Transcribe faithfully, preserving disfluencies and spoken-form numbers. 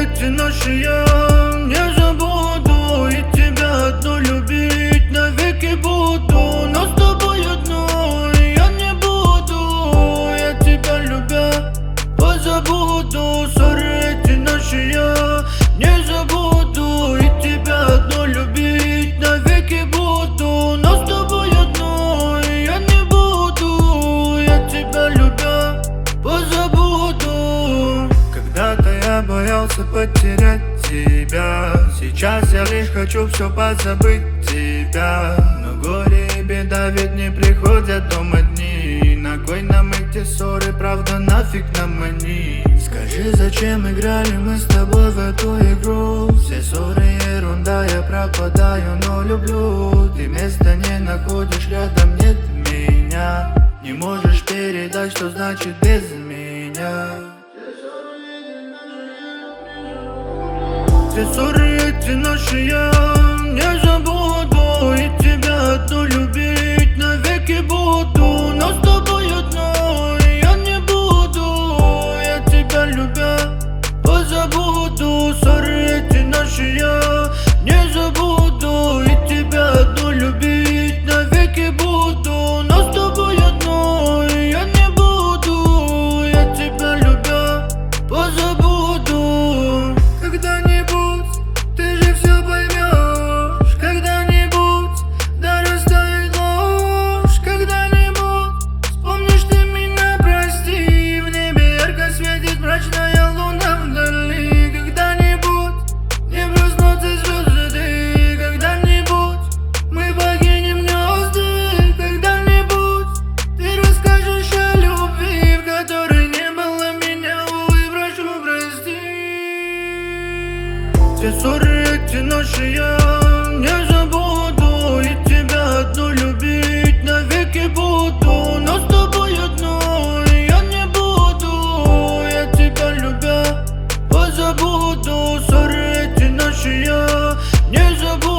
эти наши я не забуду. И тебя одну любить навеки буду. Но с тобой одной я не буду. Я тебя любя позабуду. Сори, эти наши я не забуду. И тебя одну любить навеки буду. Но с тобой одной я не буду. Я тебя любя позабуду. Когда-то я боялся потерять тебя. Сейчас я лишь хочу все позабыть тебя. Но горе и беда ведь не приходят дома дни. На кой нам эти ссоры, правда нафиг нам они? Скажи, зачем играли мы с тобой в эту игру? Все ссоры ерунда, я пропадаю, но люблю. Ты места не находишь, рядом нет меня. Не можешь передать, что значит без меня. Все ссоры эти наши я не забуду. И тебя одну любить навеки буду. Но с тобой одной я не буду. Я тебя любя позабуду. Ссоры эти наши я не забуду. И тебя одну любить навеки буду. Но с тобой одной я не буду. Я тебя любя позабуду. Когда-нибудь ты же все поймешь. Когда-нибудь да растает ложь. Когда-нибудь вспомнишь ты меня, прости. В небе ярко светит мрачная луна вдали. Когда-нибудь не проснутся звезды. Когда-нибудь мы покинем гнезда. Когда-нибудь ты расскажешь о любви, в которой не было меня. Увы, прошу, прости. Все ссоры эти наши я не забуду. И тебя одну любить навеки буду. Но с тобой одной я не буду. Я тебя любя позабуду. Ссоры эти наши я не забуду.